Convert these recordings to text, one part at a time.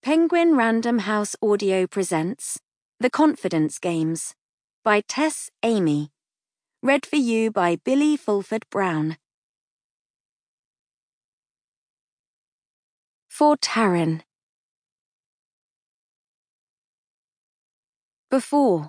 Penguin Random House Audio presents The Confidence Games by Tess Amy. Read for you by Billy Fulford Brown. For Taryn. Before.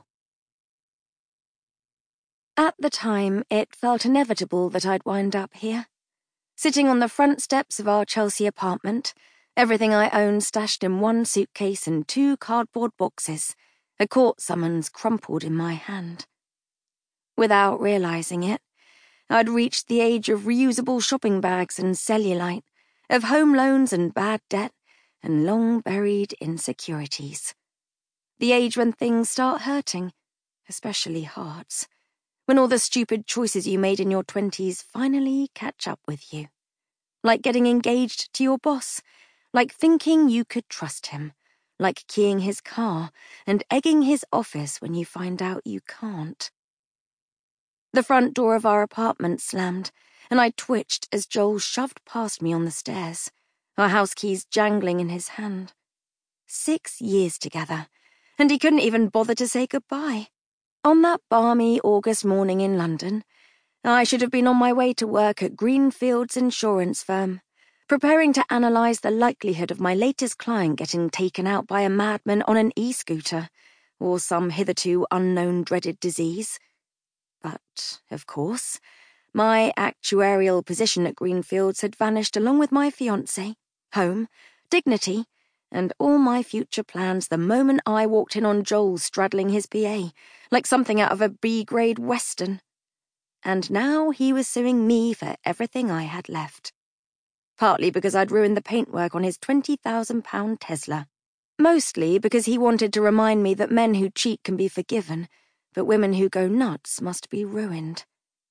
At the time, it felt inevitable that I'd wind up here, sitting on the front steps of our Chelsea apartment, everything I owned stashed in one suitcase and 2 cardboard boxes, a court summons crumpled in my hand. Without realizing it, I'd reached the age of reusable shopping bags and cellulite, of home loans and bad debt, and long-buried insecurities. The age when things start hurting, especially hearts, when all the stupid choices you made in your 20s finally catch up with you. Like getting engaged to your boss, like thinking you could trust him, like keying his car and egging his office when you find out you can't. The front door of our apartment slammed, and I twitched as Joel shoved past me on the stairs, our house keys jangling in his hand. 6 years together, and he couldn't even bother to say goodbye. On that balmy August morning in London, I should have been on my way to work at Greenfield's insurance firm, preparing to analyse the likelihood of my latest client getting taken out by a madman on an e-scooter, or some hitherto unknown dreaded disease. But, of course, my actuarial position at Greenfield's had vanished along with my fiancé, home, dignity, and all my future plans the moment I walked in on Joel straddling his PA, like something out of a B-grade western. And now he was suing me for everything I had left. Partly because I'd ruined the paintwork on his £20,000 Tesla. Mostly because he wanted to remind me that men who cheat can be forgiven, but women who go nuts must be ruined.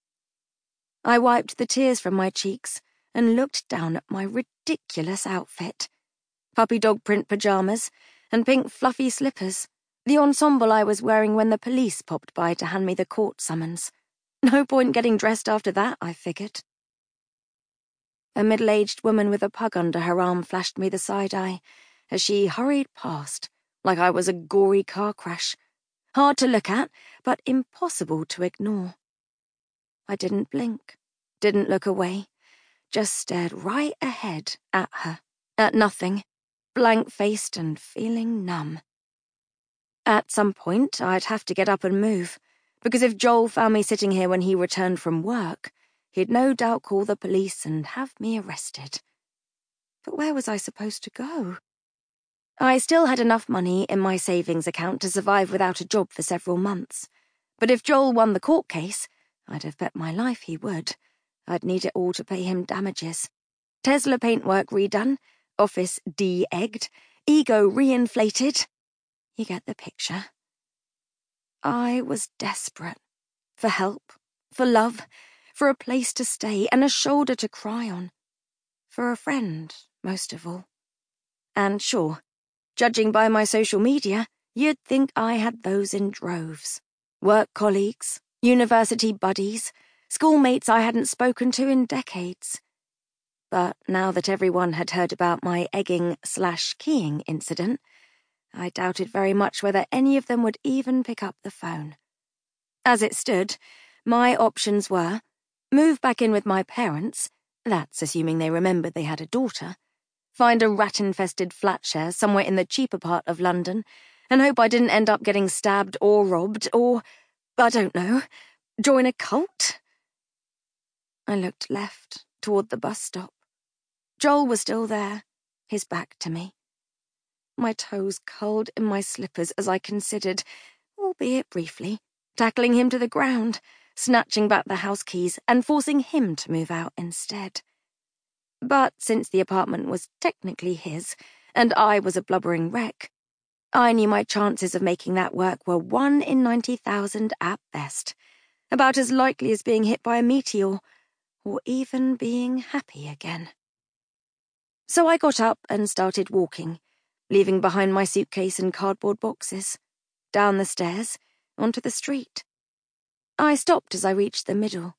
I wiped the tears from my cheeks and looked down at my ridiculous outfit. Puppy dog print pajamas and pink fluffy slippers, the ensemble I was wearing when the police popped by to hand me the court summons. No point getting dressed after that, I figured. A middle-aged woman with a pug under her arm flashed me the side-eye as she hurried past, like I was a gory car crash. Hard to look at, but impossible to ignore. I didn't blink, didn't look away, just stared right ahead at her, at nothing, blank-faced and feeling numb. At some point, I'd have to get up and move, because if Joel found me sitting here when he returned from work, he'd no doubt call the police and have me arrested. But where was I supposed to go? I still had enough money in my savings account to survive without a job for several months. But if Joel won the court case, I'd have bet my life he would. I'd need it all to pay him damages. Tesla paintwork redone, office de-egged, ego re-inflated. You get the picture. I was desperate. For help, for love, for a place to stay and a shoulder to cry on. For a friend, most of all. And sure, judging by my social media, you'd think I had those in droves. Work colleagues, university buddies, schoolmates I hadn't spoken to in decades. But now that everyone had heard about my egging/keying incident, I doubted very much whether any of them would even pick up the phone. As it stood, my options were move back in with my parents, that's assuming they remembered they had a daughter, find a rat-infested flat share somewhere in the cheaper part of London, and hope I didn't end up getting stabbed or robbed or, I don't know, join a cult? I looked left, toward the bus stop. Joel was still there, his back to me. My toes curled in my slippers as I considered, albeit briefly, tackling him to the ground, snatching back the house keys and forcing him to move out instead. But since the apartment was technically his, and I was a blubbering wreck, I knew my chances of making that work were 1 in 90,000 at best, about as likely as being hit by a meteor, or even being happy again. So I got up and started walking, leaving behind my suitcase and cardboard boxes, down the stairs, onto the street. I stopped as I reached the middle,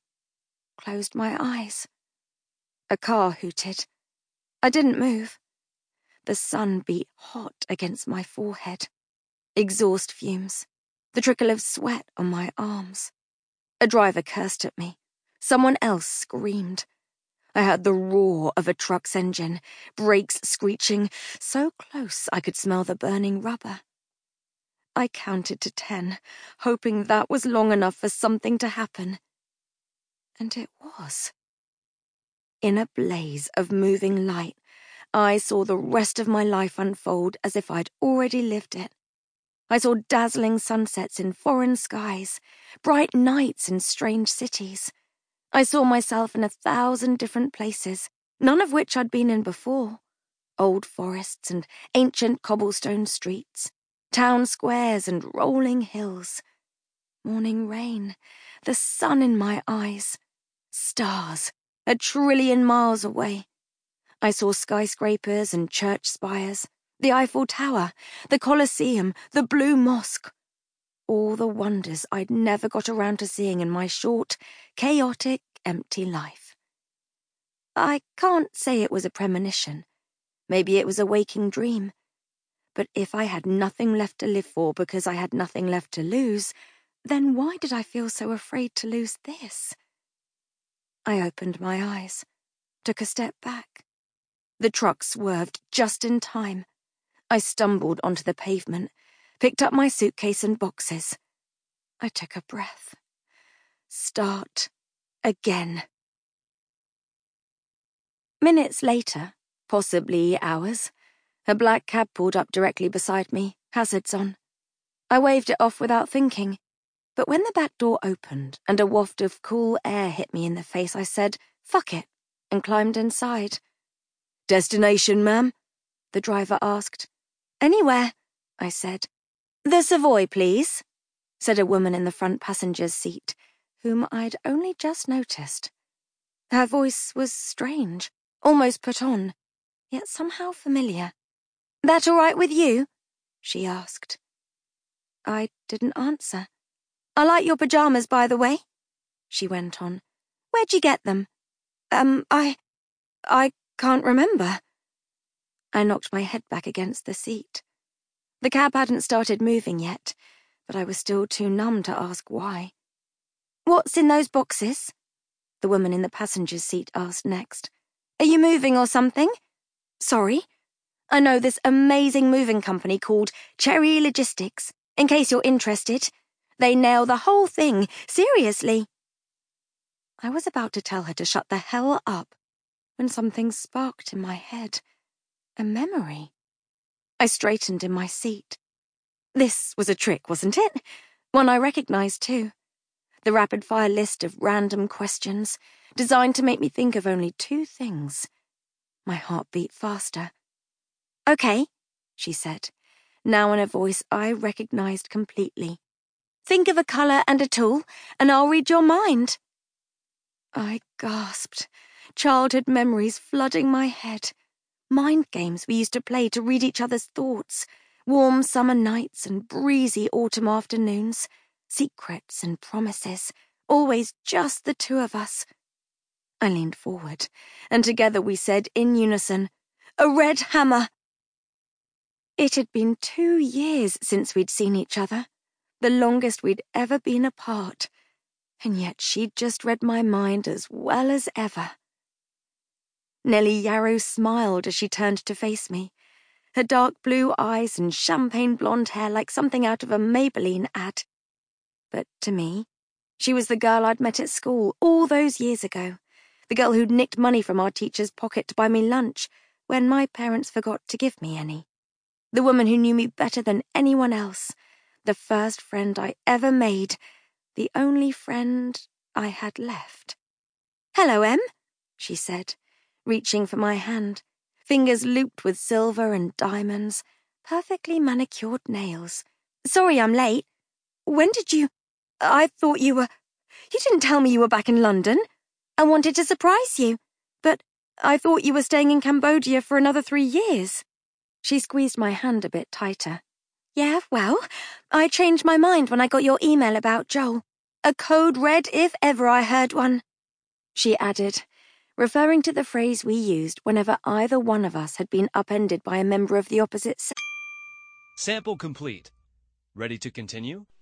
closed my eyes. A car hooted. I didn't move. The sun beat hot against my forehead. Exhaust fumes. The trickle of sweat on my arms. A driver cursed at me. Someone else screamed. I heard the roar of a truck's engine, brakes screeching, so close I could smell the burning rubber. I counted to 10, hoping that was long enough for something to happen. And it was. In a blaze of moving light, I saw the rest of my life unfold as if I'd already lived it. I saw dazzling sunsets in foreign skies, bright nights in strange cities. I saw myself in 1,000 different places, none of which I'd been in before. Old forests and ancient cobblestone streets, town squares and rolling hills. Morning rain, the sun in my eyes, stars 1 trillion miles away. I saw skyscrapers and church spires, the Eiffel Tower, the Colosseum, the Blue Mosque. All the wonders I'd never got around to seeing in my short, chaotic, empty life. I can't say it was a premonition. Maybe it was a waking dream. But if I had nothing left to live for because I had nothing left to lose, then why did I feel so afraid to lose this? I opened my eyes, took a step back. The truck swerved just in time. I stumbled onto the pavement, picked up my suitcase and boxes. I took a breath. Start again. Minutes later, possibly hours, a black cab pulled up directly beside me, hazards on. I waved it off without thinking, but when the back door opened and a waft of cool air hit me in the face, I said, "Fuck it," and climbed inside. "Destination, ma'am?" the driver asked. "Anywhere," I said. "The Savoy, please," said a woman in the front passenger's seat, whom I'd only just noticed. Her voice was strange, almost put on, yet somehow familiar. "That all right with you?" she asked. I didn't answer. "I like your pajamas, by the way," she went on. "Where'd you get them?" I can't remember." I knocked my head back against the seat. The cab hadn't started moving yet, but I was still too numb to ask why. "What's in those boxes?" the woman in the passenger's seat asked next. "Are you moving or something?" "Sorry. I know this amazing moving company called Cherry Logistics, in case you're interested. They nail the whole thing, seriously." I was about to tell her to shut the hell up when something sparked in my head. A memory. I straightened in my seat. This was a trick, wasn't it? One I recognized too. The rapid-fire list of random questions, designed to make me think of only 2 things. My heart beat faster. "Okay," she said, now in a voice I recognized completely. "Think of a colour and a tool, and I'll read your mind." I gasped, childhood memories flooding my head. Mind games we used to play to read each other's thoughts, warm summer nights and breezy autumn afternoons, secrets and promises, always just the 2 of us. I leaned forward, and together we said in unison, "A red hammer!" It had been 2 years since we'd seen each other, the longest we'd ever been apart, and yet she'd just read my mind as well as ever. Nellie Yarrow smiled as she turned to face me, her dark blue eyes and champagne blonde hair like something out of a Maybelline ad. But to me, she was the girl I'd met at school all those years ago, the girl who'd nicked money from our teacher's pocket to buy me lunch when my parents forgot to give me any. The woman who knew me better than anyone else, the first friend I ever made, the only friend I had left. "Hello, Em," she said, reaching for my hand, fingers looped with silver and diamonds, perfectly manicured nails. "Sorry I'm late. When did you... I thought you were... You didn't tell me you were back in London. I wanted to surprise you, but I thought you were staying in Cambodia for another 3 years. She squeezed my hand a bit tighter. "Yeah, well, I changed my mind when I got your email about Joel. A code red if ever I heard one," she added, referring to the phrase we used whenever either one of us had been upended by a member of the opposite sex. Sample complete. Ready to continue?